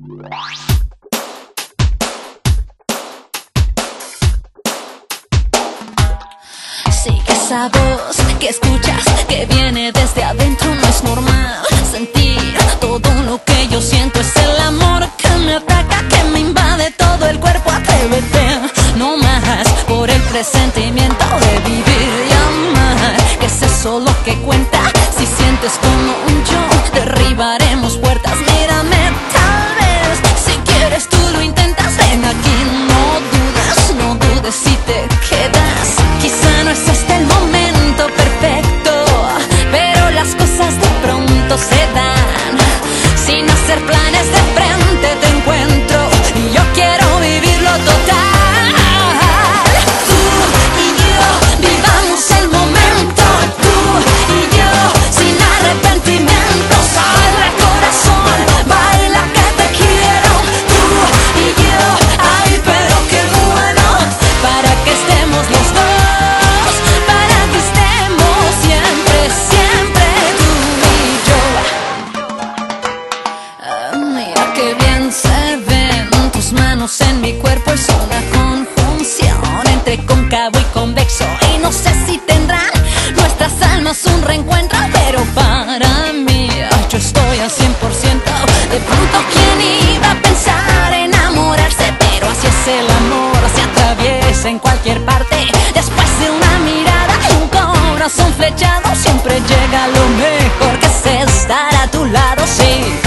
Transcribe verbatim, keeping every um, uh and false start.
Sí, que esa voz que escuchas, que viene desde adentro, no es normal. Sentir todo lo que yo siento es el amor que me ataca, que me invade todo el cuerpo. Atrévete, no más, por el presentimiento de vivir y amar. Que es eso lo que cuenta, si sientes como un yo, derribaremos puertas. Mírame, tal vez, si quieres tú lo intentas. Ven aquí, no dudes, no dudes si te quedas. Quizá no es este el momento perfecto, pero las cosas de pronto se dan. Sin hacer planes, de frente te encuentro y yo quiero vivirlo total. Tú y yo, vivamos el momento. Tú y yo, sin arrepentimiento. Sale corazón, baila que te quiero. Tú y yo, ay pero qué bueno. Para que estemos los dos, para que estemos siempre, siempre tú y yo. Ah, mira qué bien se ven tus manos en mi cuerpo. Es una conjunción entre cóncavo y convexo. Y no sé si tendrán nuestras almas un reencuentro, pero para mí yo estoy al cien por ciento. De pronto, ¿quién iba a pensar enamorarse? Pero así es el amor, se atraviesa en cualquier parte. Después de una mirada y un corazón flechado, siempre llega lo mejor, que es estar a tu lado, sí.